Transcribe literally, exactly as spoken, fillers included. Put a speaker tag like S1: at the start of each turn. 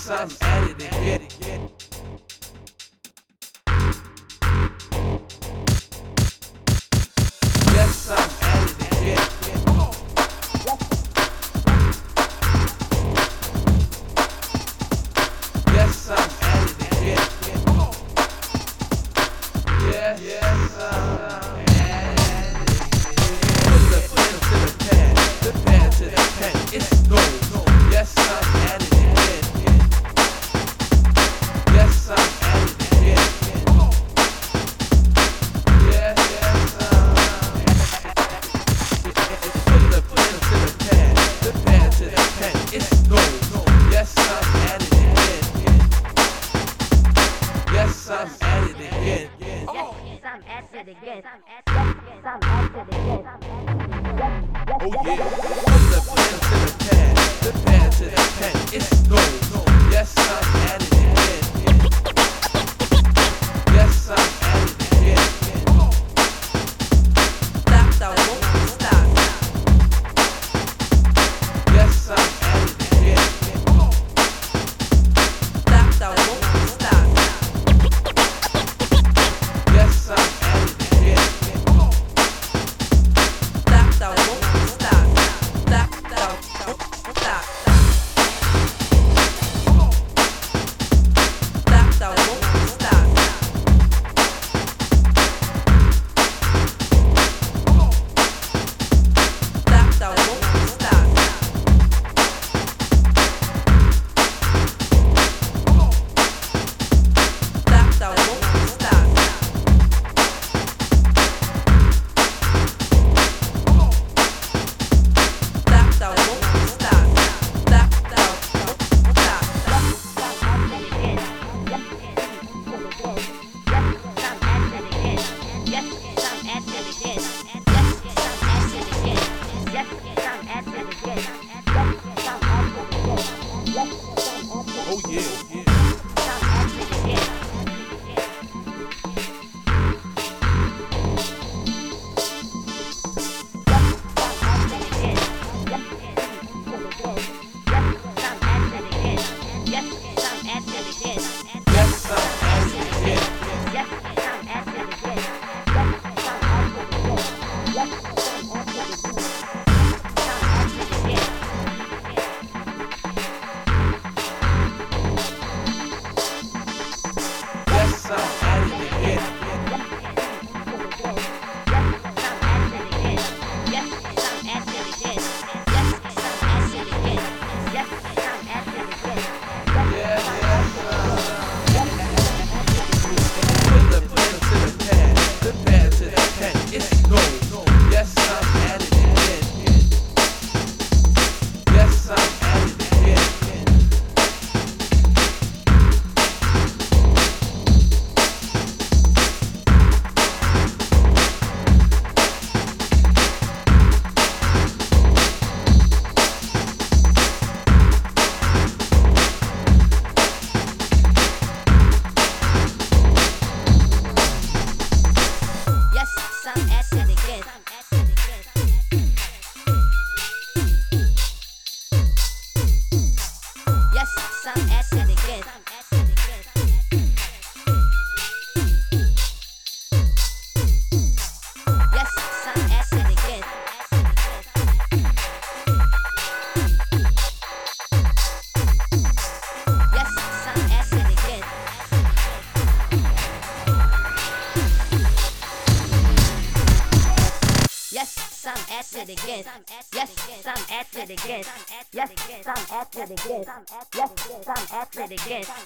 S1: Yes, I'm at it again. Yes, I'm at it again. Yes, I'm at it again. Yes, yes, I'm at it again. Put the pen to the pad, the pad to the pen. It's gold. Yes, I'm at it again. Yes, I'm at it again. Yes, yes, I'm. Put the pen to the pad, the pad to the pen. It's gold. Yes, I'm at it again. Yes, I'm at it again.
S2: Some acid again. Some acid again.
S1: Oh yeah. Put the pen to the pad, the pad to the pen. It's gold. Yes, I'm at it again. Yes, I'm at it again.
S3: Stop, stop, won't stop.
S1: Yes, I'm at it again.
S3: Stop, stop, won't stop.
S1: Yes, I'm at it again.
S3: Stop, stop, won't stop. Stop, stop, won't stop. Stop, stop, won't stop. Stop, stop, won't stop. Stop, stop, won't stop. Stop, stop, won't stop. Stop, stop,
S1: Oh yeah. yeah. Yes, I'm at it again. Yes, I'm at it again. Yes, yes, put the pen to the pad, the pad to the pen. It's gold. Yes, I'm at it again. Yes, I'm at it again.
S2: Yes, some acid again. Yes, some acid again. Yes, some acid again. Yes, some acid again. Yes, some acid again. Yes, some acid again. Yes, some acid again. Yes, some acid again.